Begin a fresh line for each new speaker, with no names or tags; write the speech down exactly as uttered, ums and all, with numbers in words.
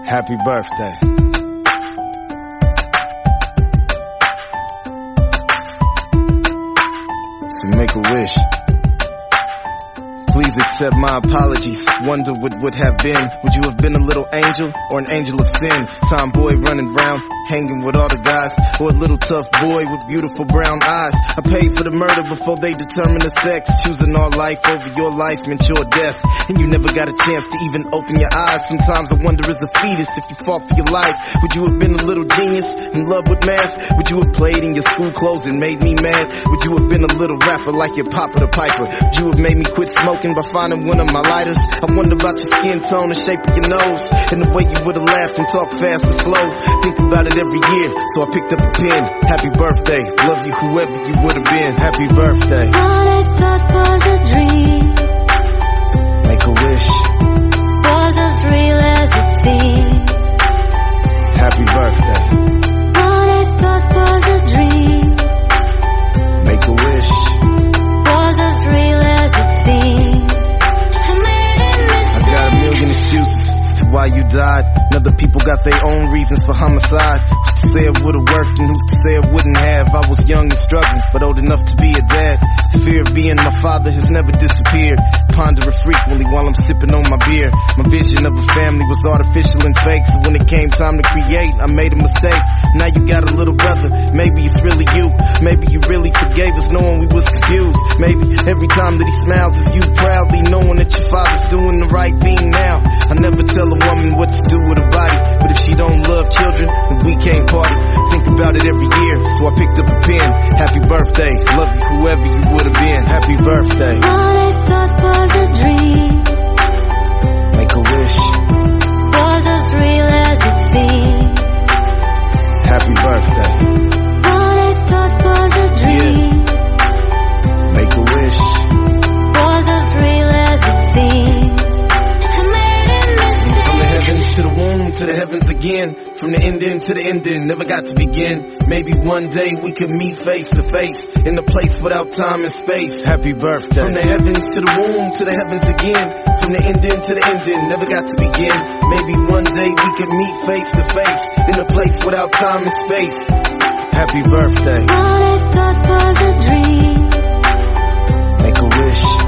Happy birthday. So make a wish. Please accept my apologies. Wonder what would have been. Would you have been a little angel or an angel of sin? Tomboy running round, hanging with all the guys, or a little tough boy with beautiful brown eyes. I paid for the murder before they determined the sex. Choosing our life over your life meant your death, and you never got a chance to even open your eyes. Sometimes I wonder as a fetus if you fought for your life, would you have been a little genius in love with math? Would you have played in your school clothes and made me mad? Would you have been a little rapper like your Papa the Piper? Would you have made me quit smoking by finding one of my lighters? I wonder about your skin tone and shape of your nose, and the way you would have laughed and talked fast or slow. Think about it every year, so I picked up a pen. Happy birthday, love you whoever you would have been. Happy birthday.
All I thought was a dream.
Make a wish.
Was as real as it seemed.
Happy birthday.
All I thought was a dream.
Make a wish.
Was as real as it seemed. I made a mistake.
I got a million excuses as to why you died. And other people got their own reasons for homicide. Who's to say it would've worked and who's to say it wouldn't have? I was young and struggling, but old enough to be a dad. The fear of being my father has never disappeared. Ponder it frequently while I'm sipping on my beer. My vision of a family was artificial and fake, so when it came time to create, I made a mistake. Now you got a little brother, maybe it's really you. Maybe you really forgave us knowing we was confused. Maybe every time that he smiles it's you proudly knowing that your father's doing the right thing now. I never tell a woman what to do with her body, but if she don't love children, then we can't party. Think about it every year, so I picked up a pen. Happy birthday, love you whoever you would have been. Happy birthday.
All I thought was a dream.
Make a wish.
Was as real as it seemed.
Happy birthday.
All I thought was a dream.
Make a wish.
Was as real as it seemed. I made a mistake.
From the heavens to the womb, to the heavens again. From the ending to the ending, never got to begin. Maybe one day we could meet face to face in a place without time and space. Happy birthday. From the heavens to the womb, to the heavens again. From the ending to the ending, never got to begin. Maybe one day we could meet face to face in a place without time and space. Happy birthday.
All I thought was a dream.
Make a wish.